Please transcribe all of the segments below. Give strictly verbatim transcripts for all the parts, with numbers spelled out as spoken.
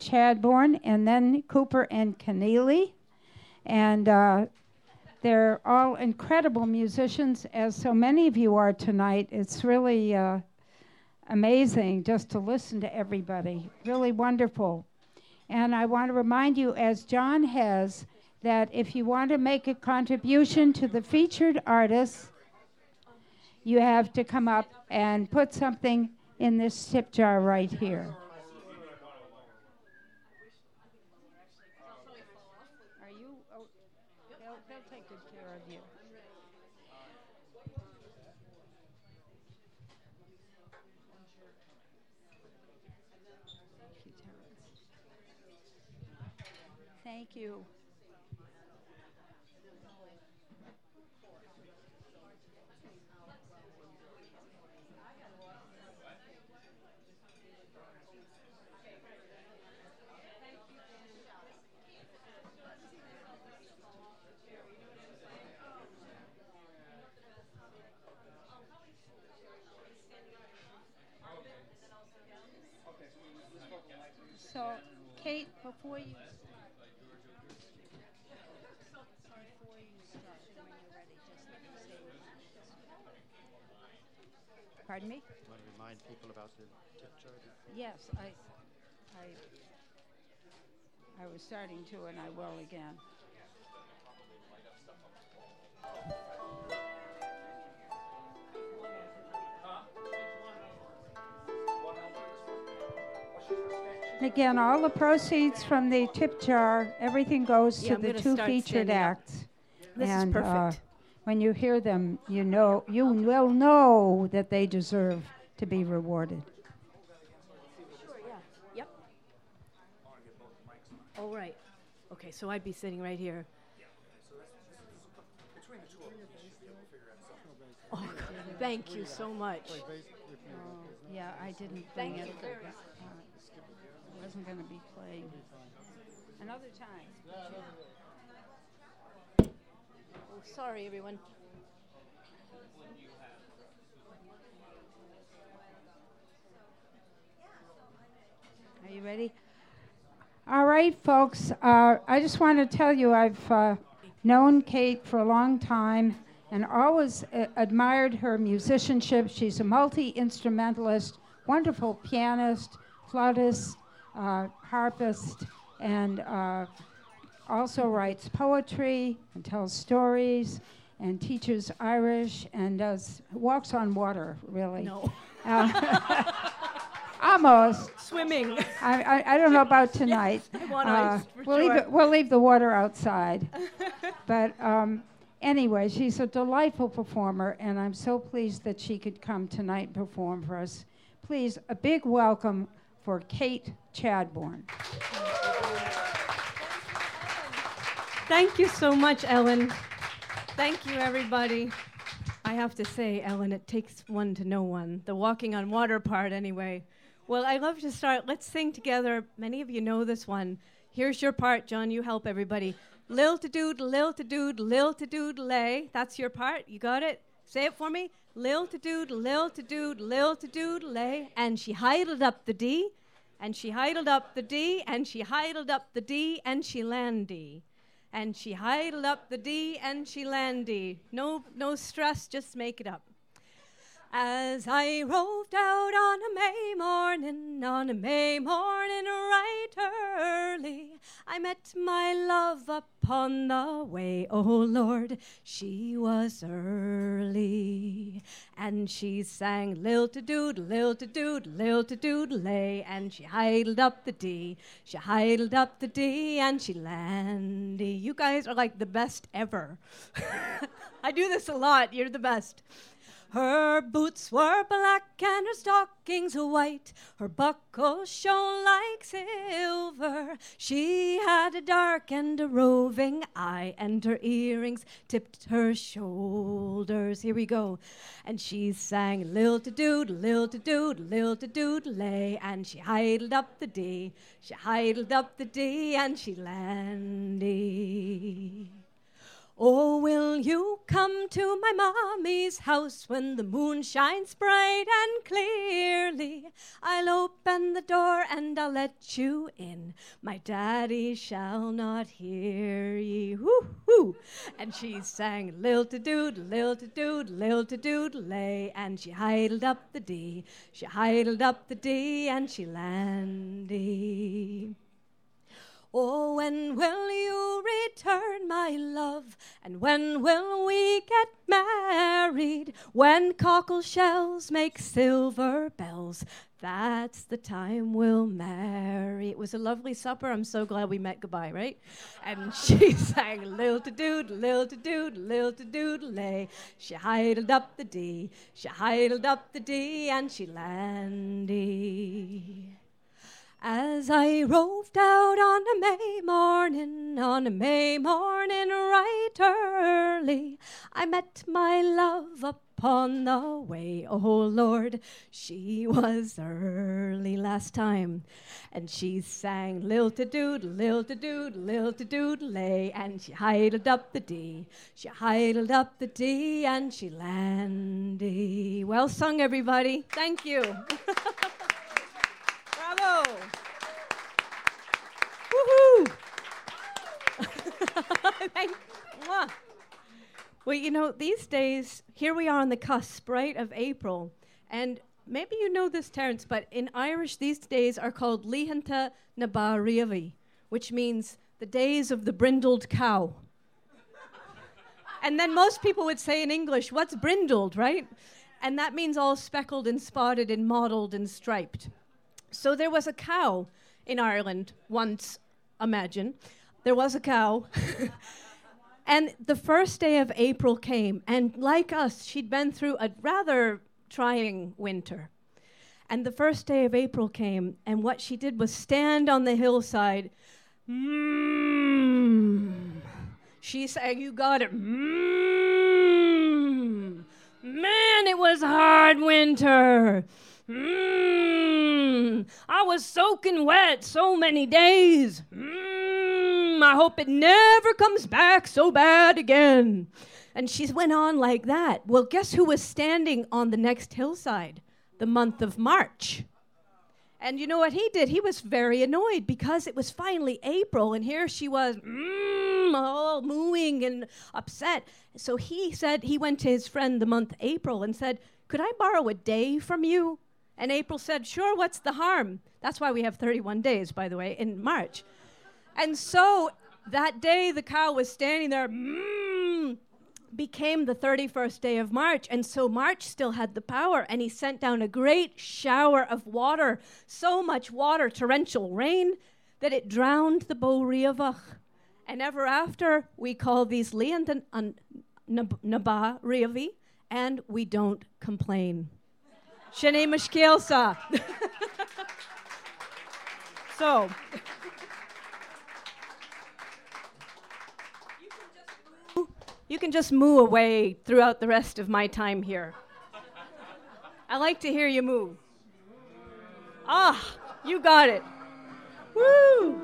Chadbourne, and then Cooper and Keneally. And uh, they're all incredible musicians, as so many of you are tonight. It's really uh, amazing just to listen to everybody. Really wonderful. And I want to remind you, as John has, that if you want to make a contribution to the featured artists, you have to come up and put something in this tip jar right here. Are you? Oh, they'll, they'll take good care of you. Thank you. So, Kate, before you... Pardon me? Want to remind people about the tip jar? Yes, I, I, I was starting to, and I will again. And again, all the proceeds from the tip jar, everything goes Yeah, to the I'm two start featured standing up. acts. This and, is perfect. Uh, when you hear them, you know you will know that they deserve to be rewarded. Sure, yeah. Yep. All right. Okay, so I'd be sitting right here. Oh, thank you so much. Oh, yeah, I didn't bring Thank it. you very much. Uh, I wasn't going to be playing. Another time. Oh, sorry, everyone. Are you ready? All right, folks. Uh, I just want to tell you I've uh, known Kate for a long time and always uh, admired her musicianship. She's a multi-instrumentalist, wonderful pianist, flautist, uh, harpist, and uh, also writes poetry and tells stories and teaches Irish and does walks on water, really. No. Uh, almost. Swimming. I, I, I don't know about tonight. Yes, I want Uh, ice, for we'll, leave sure. it, we'll leave the water outside. But um, anyway, she's a delightful performer, and I'm so pleased that she could come tonight and perform for us. Please, a big welcome for Kate Chadbourne. Thank you so much, Ellen. Thank you, everybody. I have to say, Ellen, it takes one to know one. The walking on water part, anyway. Well, I love to start. Let's sing together. Many of you know this one. Here's your part, John. You help everybody. Lil to dood, lil to dood, lil to dood lay. That's your part. You got it? Say it for me. Lil to dood, lil to dood, lil to dood lay. And she hidled up the D, and she hidled up the D, and she hidled up the D, and she landy. And she hidled up the D, and she landy. No, no stress, just make it up. As I roved out on a May morning, on a May morning right early, I met my love upon the way. Oh Lord, she was early. And she sang lil-to-dood, lil-to-dood, lil-to-dood lay. And she hidled up the D, she hidled up the D, and she landy. You guys are like the best ever. I do this a lot, you're the best. Her boots were black and her stockings white. Her buckles shone like silver. She had a dark and a roving eye, and her earrings tipped her shoulders. Here we go. And she sang lil-to-dood, lil-to-dood, lil-to-dood lay. And she hidled up the D, she hidled up the D, and she landy. Oh, will you come to my mommy's house when the moon shines bright and clearly? I'll open the door and I'll let you in. My daddy shall not hear ye. Whoo, whoo. And she sang lil-to-dood, lil-to-dood, lil-to-dood lay. And she hidled up the dee, she hidled up the dee, and she landed. Oh, when will you return, my love? And when will we get married? When cockle shells make silver bells, that's the time we'll marry. It was a lovely supper. I'm so glad we met goodbye, right? And she sang lil-to-dood, lil-to-dood, lil-to-dood lay. She hidled up the dee, she hidled up the dee, and she landed. As I roved out on a May morning, on a May morning right early, I met my love upon the way. Oh, Lord, she was early last time. And she sang lil-to-dood, lil-to-dood, lil-to-dood lay. And she hidled up the dee, she hidled up the dee, and she landed. Well sung, everybody. Thank you. Bravo! Woohoo! Thank, mwah. Well, you know, these days, here we are on the cusp, right, of April. And maybe you know this, Terence, but in Irish, these days are called Líochanta na Ba Riamh, which means the days of the brindled cow. And then most people would say in English, what's brindled, right? And that means all speckled and spotted and mottled and striped. So there was a cow in Ireland once, imagine. There was a cow. And the first day of April came, and like us, she'd been through a rather trying winter. And the first day of April came, and what she did was stand on the hillside. Mmm. She sang, you got it. Mmm. Man, it was a hard winter. Mmm, I was soaking wet so many days. Mmm, I hope it never comes back so bad again. And she went on like that. Well, guess who was standing on the next hillside? The month of March. And you know what he did? He was very annoyed because it was finally April, and here she was, mmm, all mooing and upset. So he said, he went to his friend the month April and said, could I borrow a day from you? And April said, sure, what's the harm? That's why we have thirty-one days, by the way, in March. And so that day the cow was standing there, mmm, became the thirty-first day of March. And so March still had the power, and he sent down a great shower of water, so much water, torrential rain, that it drowned the Bo Riamh. And ever after, we call these Líochanta na Ba Riamh, and we don't complain. Shane Mishkielsa. So, you can just moo away throughout the rest of my time here. I like to hear you moo. Ah, you got it. Woo!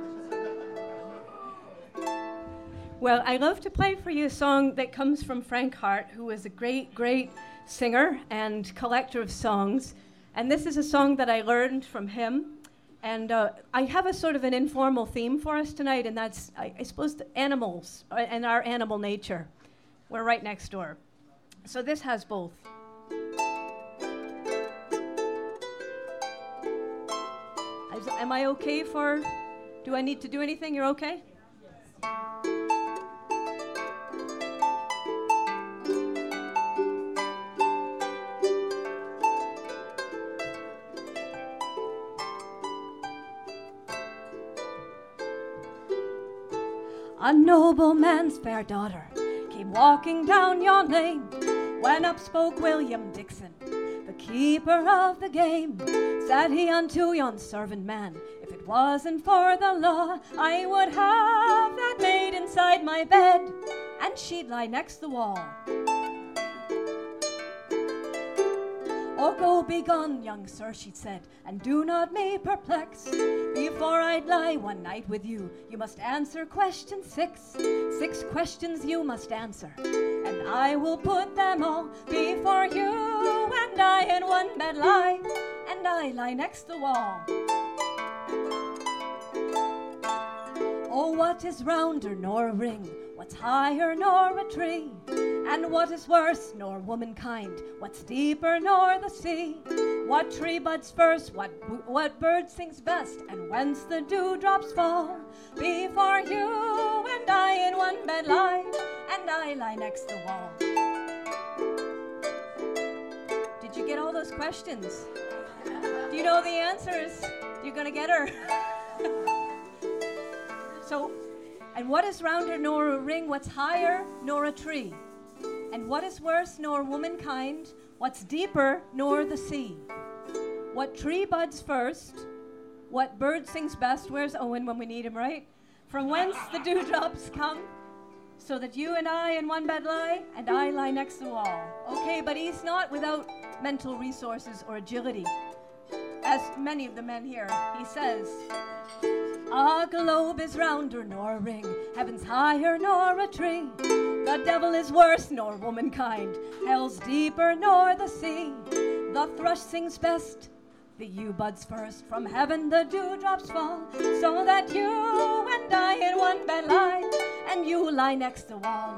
Well, I love to play for you a song that comes from Frank Hart, who is a great, great singer and collector of songs. And this is a song that I learned from him. And uh, I have a sort of an informal theme for us tonight, and that's, I, I suppose, the animals uh, and our animal nature. We're right next door. So this has both. Is, am I okay for, do I need to do anything? You're okay? A nobleman's fair daughter came walking down yon lane, when up spoke William Dixon, the keeper of the game. Said he unto yon servant man, if it wasn't for the law, I would have that maid inside my bed, and she'd lie next the wall. Oh, go be gone, young sir, she said, and do not me perplex. Before I'd lie one night with you, you must answer question six. Six questions you must answer, and I will put them all before you. And I in one bed lie, and I lie next the wall. Oh, what is rounder nor a ring? What's higher nor a tree? And what is worse nor womankind? What's deeper nor the sea? What tree buds first? What what bird sings best? And whence the dewdrops fall? Before you and I in one bed lie, and I lie next the wall. Did you get all those questions? Do you know the answers? You're gonna get her. So, and what is rounder nor a ring? What's higher nor a tree? And what is worse nor womankind? What's deeper nor the sea? What tree buds first? What bird sings best? Where's Owen when we need him, right? From whence the dewdrops come, so that you and I in one bed lie, and I lie next the wall. Okay, but he's not without mental resources or agility. As many of the men here, he says, a globe is rounder nor a ring, heaven's higher nor a tree. The devil is worse nor womankind, hell's deeper nor the sea. The thrush sings best, the yew buds first, from heaven the dewdrops fall, so that you and I in one bed lie, and you lie next the wall.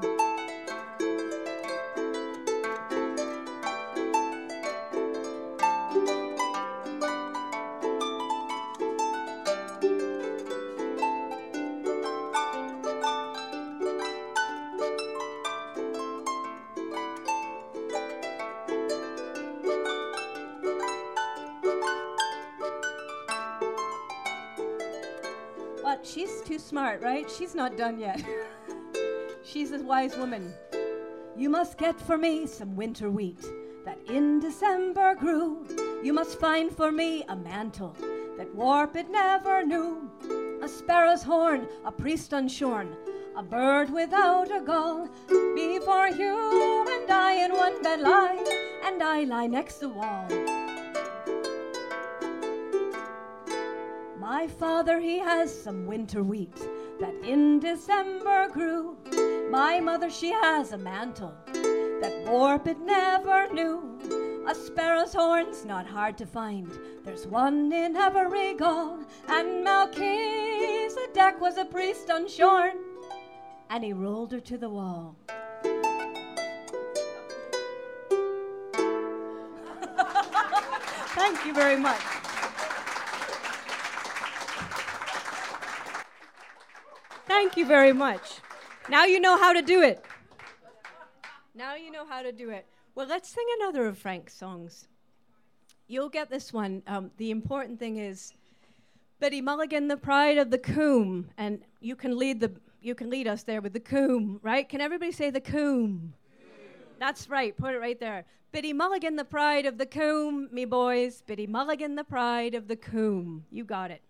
She's too smart, right? She's not done yet. She's a wise woman. You must get for me some winter wheat that in December grew. You must find for me a mantle that warp it never knew. A sparrow's horn, a priest unshorn, a bird without a gull. Before you and I in one bed lie, and I lie next the wall. My father, he has some winter wheat that in December grew. My mother, she has a mantle that warp it never knew. A sparrow's horn's not hard to find, there's one in every gall. And Melchizedek was a priest unshorn, and he rolled her to the wall. Thank you very much. Thank you very much. Now you know how to do it. Now you know how to do it. Well, let's sing another of Frank's songs. You'll get this one. Um, the important thing is Biddy Mulligan, the pride of the coombe, and you can lead the you can lead us there with the coombe, right? Can everybody say the coombe? That's right. Put it right there. Biddy Mulligan, the pride of the coombe, me boys. Biddy Mulligan, the pride of the coombe. You got it.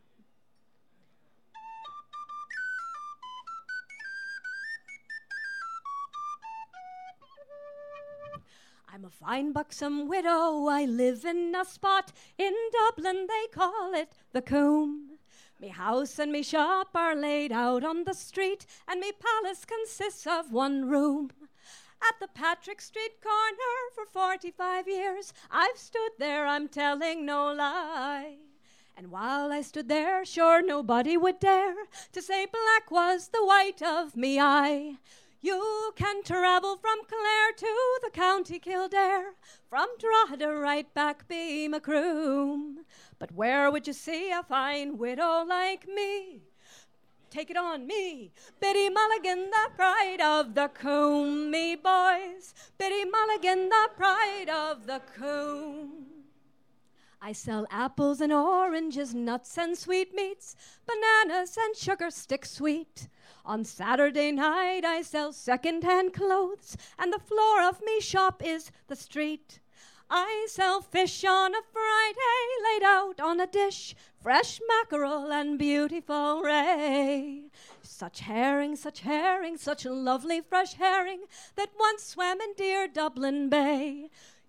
I'm a fine buxom widow, I live in a spot in Dublin, they call it the Coombe. Me house and me shop are laid out on the street, and me palace consists of one room. At the Patrick Street corner for forty-five years, I've stood there, I'm telling no lie. And while I stood there, sure nobody would dare to say black was the white of me eye. You can travel from Clare to the County Kildare, from Drogheda right back be Macroom. But where would you see a fine widow like me? Take it on me. Biddy Mulligan, the pride of the Coombe, me boys. Biddy Mulligan, the pride of the Coombe. I sell apples and oranges, nuts and sweetmeats, bananas and sugar stick sweet. On Saturday night I sell second-hand clothes, and the floor of me shop is the street. I sell fish on a Friday, laid out on a dish, fresh mackerel and beautiful ray. Such herring, such herring, such lovely fresh herring that once swam in dear Dublin Bay.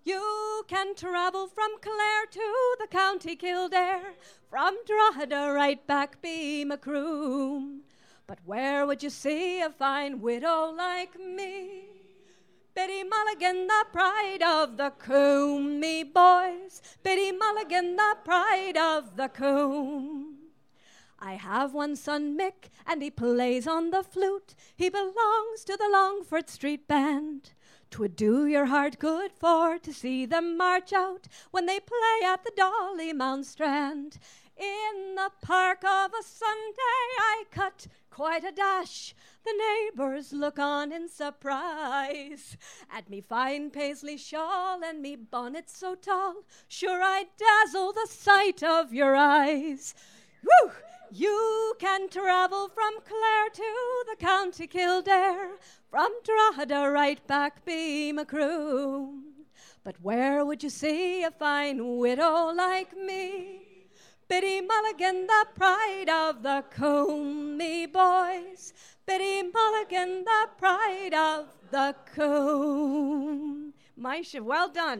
You can travel from Clare to the county Kildare, from Drogheda right back be Macroom. But where would you see a fine widow like me? Biddy Mulligan, the pride of the Coombe, me boys. Biddy Mulligan, the pride of the Coombe. I have one son, Mick, and he plays on the flute. He belongs to the Longford Street Band. 'Twould do your heart good for to see them march out when they play at the Dollymount Strand. In the park of a Sunday I cut quite a dash. The neighbours look on in surprise at me fine paisley shawl and me bonnet so tall. Sure I dazzle the sight of your eyes. Woo! You can travel from Clare to the county Kildare, from Drogheda right back be Macroom. But where would you see a fine widow like me? Biddy Mulligan, the pride of the Coombe, me boys. Biddy Mulligan, the pride of the Coombe. Maisha, well done.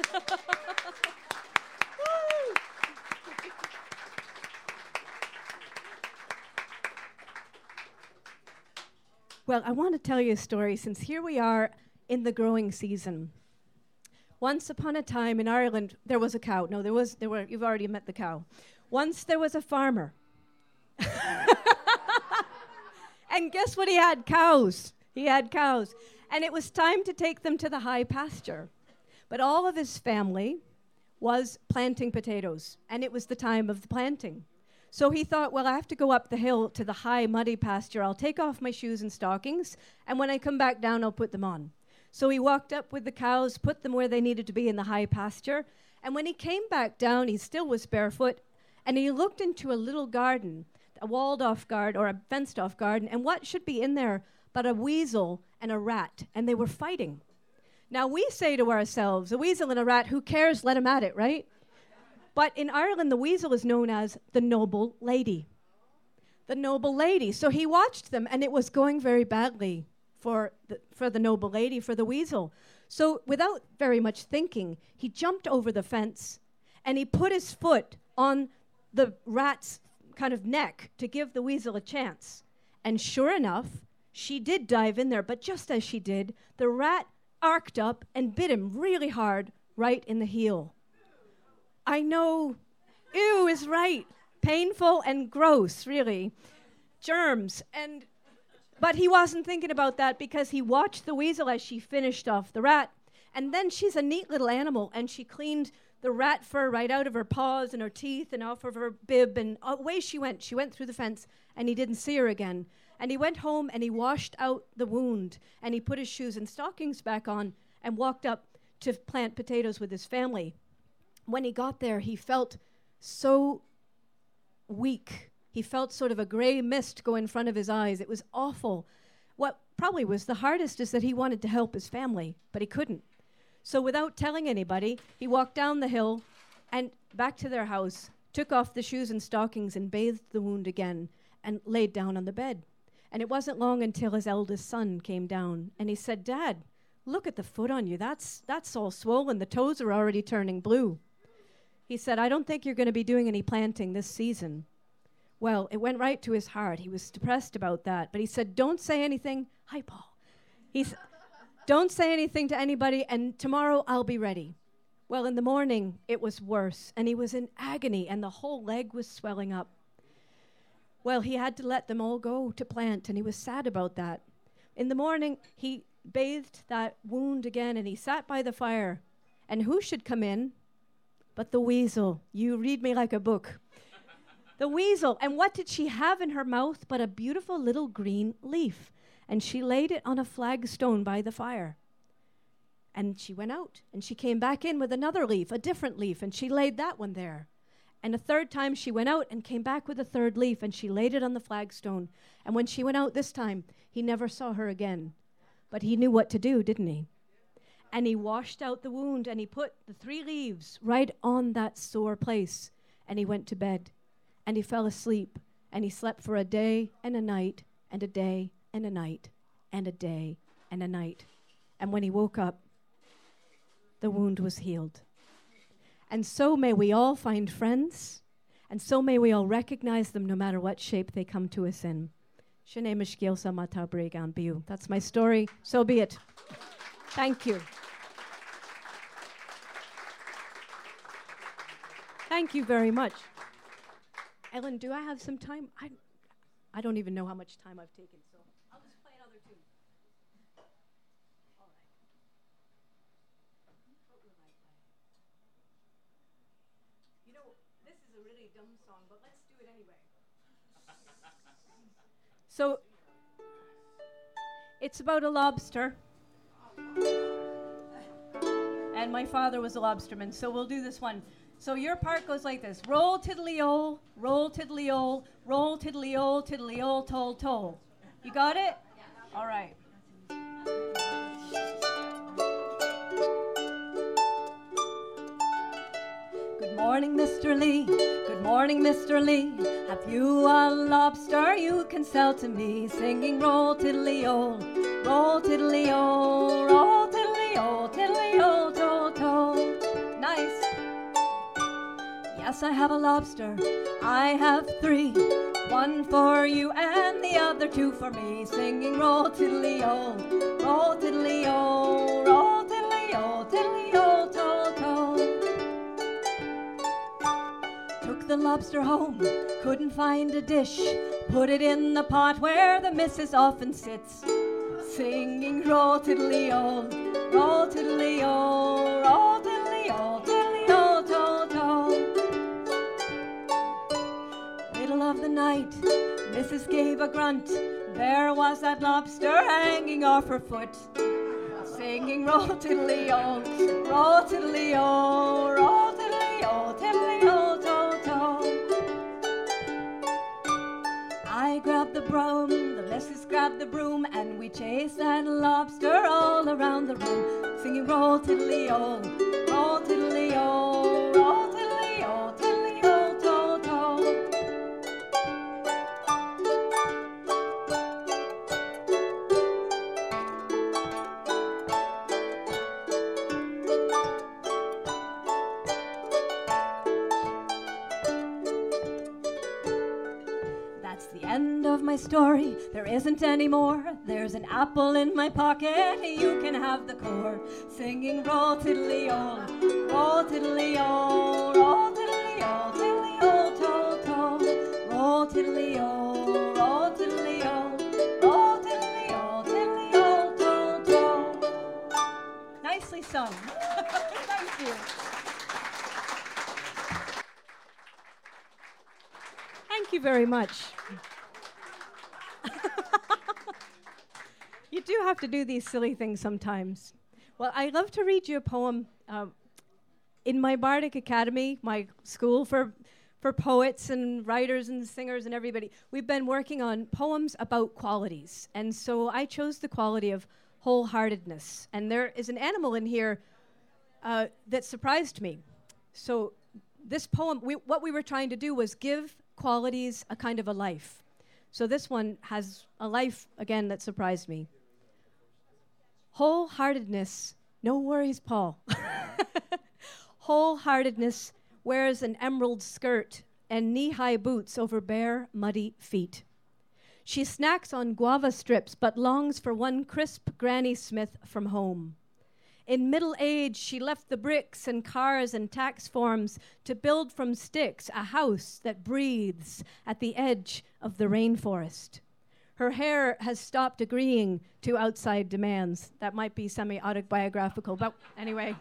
Well, I want to tell you a story since here we are in the growing season. Once upon a time in Ireland, there was a cow. No, there was, there were, you've already met the cow. Once there was a farmer. And guess what he had? Cows. He had cows. And it was time to take them to the high pasture. But all of his family was planting potatoes, and it was the time of the planting. So he thought, well, I have to go up the hill to the high, muddy pasture. I'll take off my shoes and stockings, and when I come back down, I'll put them on. So he walked up with the cows, put them where they needed to be in the high pasture, and when he came back down, he still was barefoot, and he looked into a little garden, a walled-off garden or a fenced-off garden, and what should be in there but a weasel and a rat, and they were fighting. Now, we say to ourselves, a weasel and a rat, who cares, let 'em at it, right? But in Ireland, the weasel is known as the noble lady. The noble lady. So he watched them, and it was going very badly for the, for the noble lady, for the weasel. So without very much thinking, he jumped over the fence, and he put his foot on the rat's kind of neck to give the weasel a chance. And sure enough, she did dive in there, but just as she did, the rat arced up and bit him really hard right in the heel. I know, ew is right. Painful and gross, really. Germs. And but he wasn't thinking about that because he watched the weasel as she finished off the rat. And then she's a neat little animal, and she cleaned the rat fur right out of her paws and her teeth and off of her bib, and away she went. She went through the fence, and he didn't see her again. And he went home, and he washed out the wound, and he put his shoes and stockings back on and walked up to plant potatoes with his family. When he got there, he felt so weak. He felt sort of a gray mist go in front of his eyes. It was awful. What probably was the hardest is that he wanted to help his family, but he couldn't. So without telling anybody, he walked down the hill and back to their house, took off the shoes and stockings and bathed the wound again and laid down on the bed. And it wasn't long until his eldest son came down, and he said, "Dad, look at the foot on you. That's, that's all swollen. The toes are already turning blue." He said, "I don't think you're going to be doing any planting this season." Well, it went right to his heart. He was depressed about that. But he said, "Don't say anything." Hi, Paul. He said, "Don't say anything to anybody, and tomorrow I'll be ready." Well, in the morning, it was worse, and he was in agony, and the whole leg was swelling up. Well, he had to let them all go to plant, and he was sad about that. In the morning, he bathed that wound again, and he sat by the fire. And who should come in but the weasel? You read me like a book. The weasel. And what did she have in her mouth but a beautiful little green leaf? And she laid it on a flagstone by the fire. And she went out, and she came back in with another leaf, a different leaf, and she laid that one there. And a third time she went out and came back with a third leaf, and she laid it on the flagstone. And when she went out this time, he never saw her again. But he knew what to do, didn't he? And he washed out the wound, and he put the three leaves right on that sore place. And he went to bed, and he fell asleep, and he slept for a day and a night, and a day and a night, and a day and a night. And when he woke up, the wound was healed. And so may we all find friends, and so may we all recognize them no matter what shape they come to us in. That's my story. So be it. Thank you. Thank you very much. Ellen, do I have some time? I, I don't even know how much time I've taken, so I'll just play another tune. All right. What will I play? You know, this is a really dumb song, but let's do it anyway. So, it's about a lobster. And my father was a lobsterman, so we'll do this one. So your part goes like this. Roll tiddly-o, roll tiddly-o, roll tiddly-o, tiddly-o, toll, toll. You got it? Yeah. All right. Good morning, Mister Lee. Good morning, Mister Lee. Have you a lobster you can sell to me? Singing roll tiddly-o, roll tiddly-o, roll tiddly-o, tiddly-o, toll, toll. Nice. Yes, I have a lobster. I have three. One for you and the other two for me. Singing roll tiddly-o, roll tiddly-o, roll tiddly-o, tiddly-o, toll, toll. Took the lobster home, couldn't find a dish. Put it in the pot where the missus often sits. Singing roll tiddly-o, roll tiddly-o, roll tiddly-o, tiddly-o, toll, toll. Middle of the night, Missus gave a grunt. There was that lobster hanging off her foot. Singing roll tiddly-o, roll tiddly-o, roll tiddly-o, tiddly-o, toll, toll. I grabbed the broom, the missus grabbed the broom, and we chased that lobster all around the room. Singing roll tiddly-o, roll tiddly-o, roll tiddly-o, tiddly-o, toll, toll. Of my story, there isn't any more. There's an apple in my pocket, you can have the core. Singing roll tiddly-o, roll tiddly-o, roll tiddly-o, tiddly-o, toll, toll. Roll tiddly-o, roll tiddly-o, roll tiddly-o, tiddly-o, toll, toll. Nicely sung. Thank you. Thank you very much. You do have to do these silly things sometimes. Well, I'd love to read you a poem. Uh, in my Bardic Academy, my school for, for poets and writers and singers and everybody, we've been working on poems about qualities. And so I chose the quality of wholeheartedness. And there is an animal in here uh, that surprised me. So this poem, we, what we were trying to do was give qualities a kind of a life. So this one has a life, again, that surprised me. Wholeheartedness, no worries, Paul. Wholeheartedness wears an emerald skirt and knee-high boots over bare, muddy feet. She snacks on guava strips but longs for one crisp Granny Smith from home. In middle age, she left the bricks and cars and tax forms to build from sticks a house that breathes at the edge of the rainforest. Her hair has stopped agreeing to outside demands. That might be semi-autobiographical, but anyway.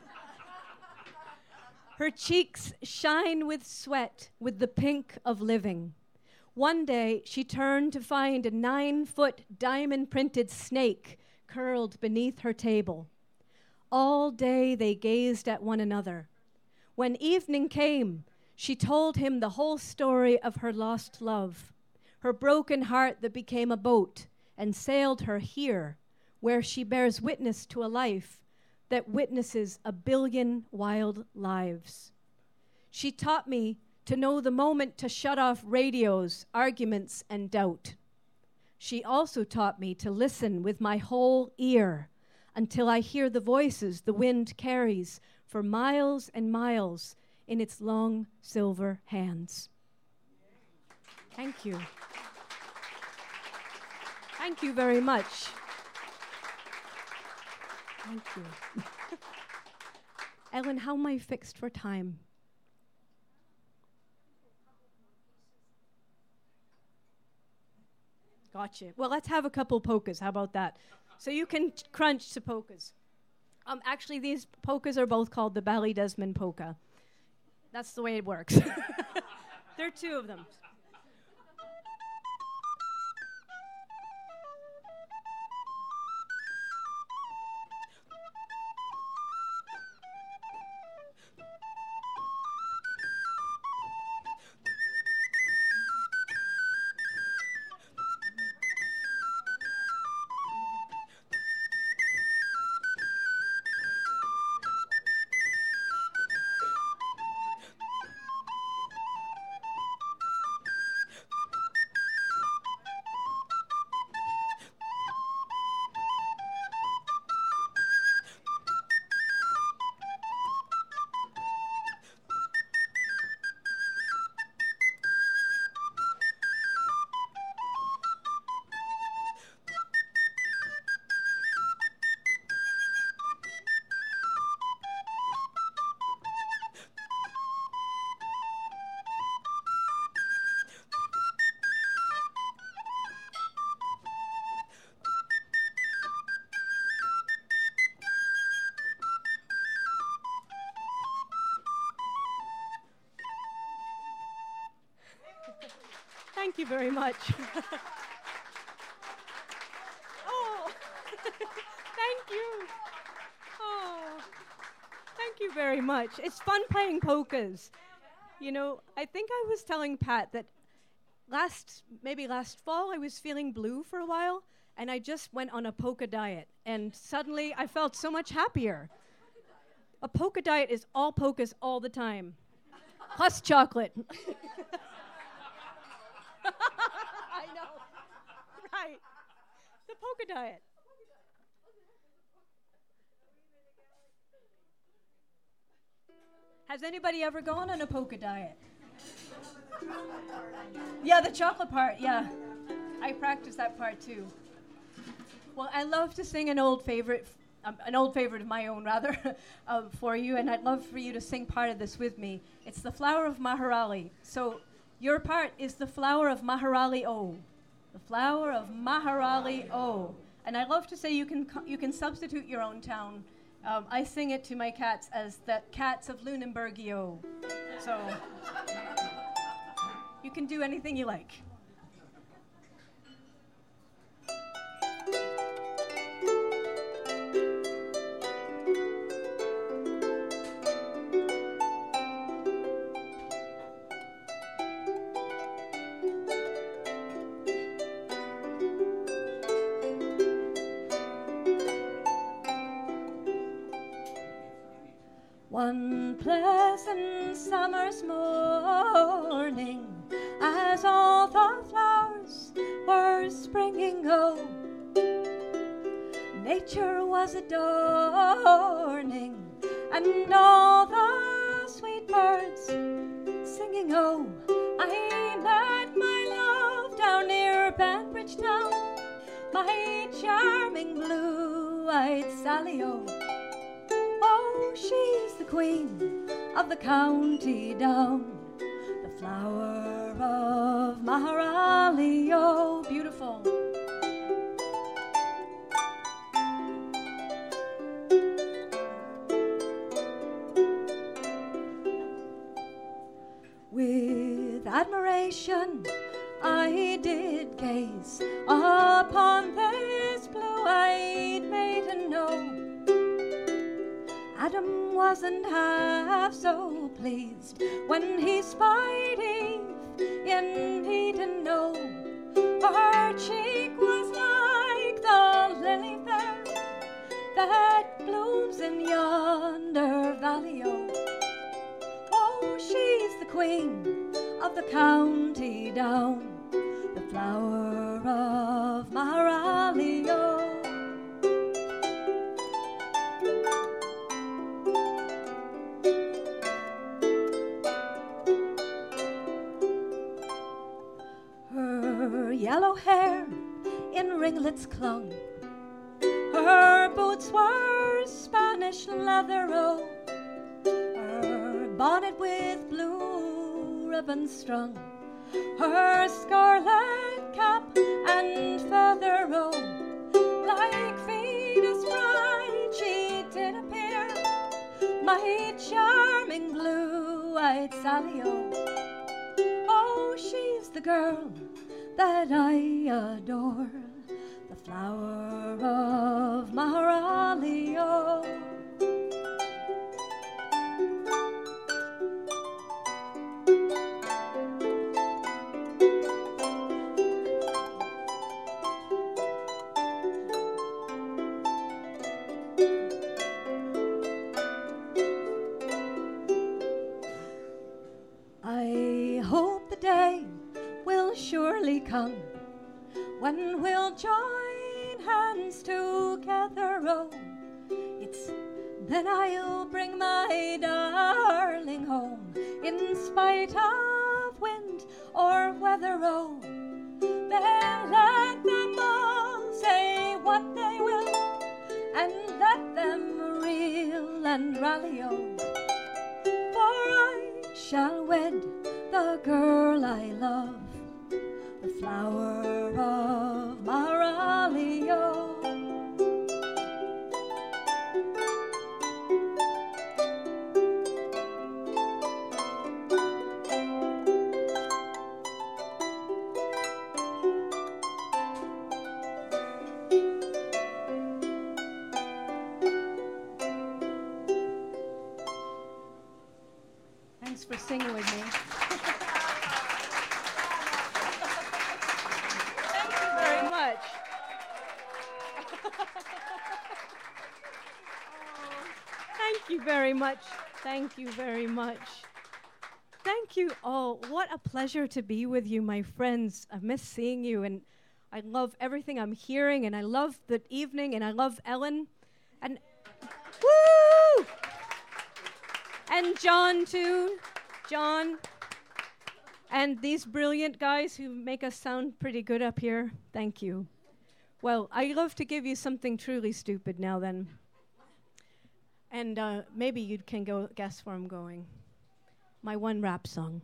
Her cheeks shine with sweat, with the pink of living. One day, she turned to find a nine-foot diamond-printed snake curled beneath her table. All day they gazed at one another. When evening came, she told him the whole story of her lost love, her broken heart that became a boat and sailed her here, where she bears witness to a life that witnesses a billion wild lives. She taught me to know the moment to shut off radios, arguments, and doubt. She also taught me to listen with my whole ear, until I hear the voices the wind carries for miles and miles in its long silver hands. Thank you. Thank you very much. Thank you. Ellen, how am I fixed for time? Gotcha. Well, let's have a couple polkas. How about that? So you can t- crunch to polkas. Um, actually, these polkas are both called the Ballydesmond polka. That's the way it works. There are two of them. Thank you very much. Oh, thank you. Oh, thank you very much. It's fun playing polkas. You know, I think I was telling Pat that last, maybe last fall, I was feeling blue for a while, and I just went on a polka diet, and suddenly I felt so much happier. A polka diet is all polkas all the time, plus chocolate. I know. Right. The polka diet. Has anybody ever gone on a polka diet? Yeah, the chocolate part, yeah. I practice that part too. Well, I love to sing an old favorite, um, an old favorite of my own, rather, uh, for you, and I'd love for you to sing part of this with me. It's the Flower of Maharali. So your part is the Flower of Maharali O. The Flower of Maharali O. And I love to say you can co- you can substitute your own town. Um, I sing it to my cats as the Cats of Lunenburgio. So you can do anything you like. One pleasant summer's morning, as all the flowers were springing, oh, nature was adorning, and all the sweet birds singing, oh, I met my love down near Banbridge Town, my charming blue-eyed Sally, oh. Oh, she's the queen of the county down, the flower of Maharali, oh, beautiful. With admiration I did gaze upon this blue-eyed maiden, oh, Adam wasn't half so pleased when he spied Eve in Eden, no. Her cheek was like the lily fair that blooms in yonder valley, oh. Oh, she's the queen of the county down, the flower of Maharali, oh. hair in ringlets clung. Her boots were Spanish leather, oh, her bonnet with blue ribbons strung, her scarlet cap and feather, oh, like Venus bright she did appear, my charming blue-eyed Sally, oh. Oh, she's the girl that I adore, the flower of Maharali, oh. I hope the day will surely come when we'll join hands together, oh. It's then I'll bring my darling home, in spite of wind or weather, oh. Then let them all say what they will, and let them reel and rally, oh. For I shall wed the girl I love, the flower of Maharali, oh. Thanks for singing with me. Thank you very much. Thank you very much. Thank you very much. Thank you all. What a pleasure to be with you, my friends. I miss seeing you, and I love everything I'm hearing, and I love the evening, and I love Ellen. And woo! And John, too. John. And these brilliant guys who make us sound pretty good up here. Thank you. Well, I love to give you something truly stupid now then. And uh, maybe you can go guess where I'm going. My one rap song.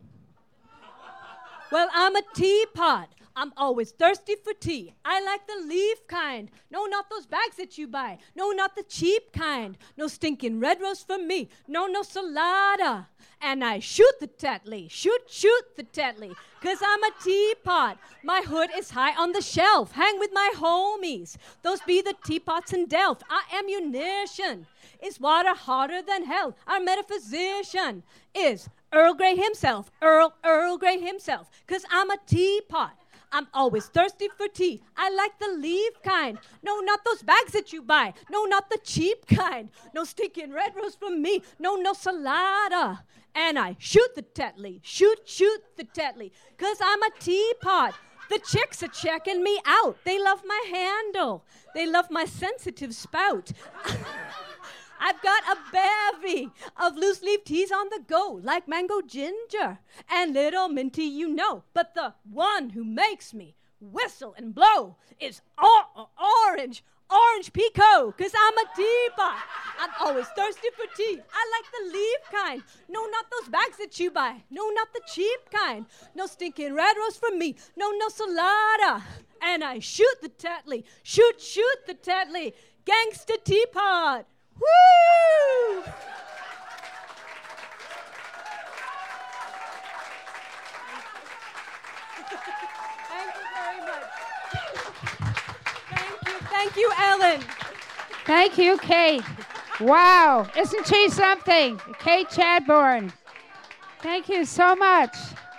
Well, I'm a teapot. I'm always thirsty for tea. I like the leaf kind. No, not those bags that you buy. No, not the cheap kind. No stinking red rose for me. No, no salada. And I shoot the Tetley. Shoot, shoot the Tetley. Cause I'm a teapot. My hood is high on the shelf. Hang with my homies. Those be the teapots in Delft. I am munition. Is water hotter than hell? Our metaphysician is Earl Grey himself. Earl, Earl Grey himself. Cause I'm a teapot. I'm always thirsty for tea. I like the leaf kind. No, not those bags that you buy. No, not the cheap kind. No stinking red rose for me. No, no salada. And I shoot the Tetley. Shoot, shoot the Tetley. Cause I'm a teapot. The chicks are checking me out. They love my handle. They love my sensitive spout. I've got a bevy of loose leaf teas on the go, like mango ginger and little minty, you know. But the one who makes me whistle and blow is or- orange, orange pekoe, cause I'm a teapot. I'm always thirsty for tea. I like the leaf kind. No, not those bags that you buy. No, not the cheap kind. No stinking red rose for me. No, no salada. And I shoot the Tetley. Shoot, shoot the Tetley. Gangsta teapot. Woo! Thank you very much. Thank you. Thank you, Ellen. Thank you, Kate. Wow, isn't she something? Kate Chadbourne. Thank you so much.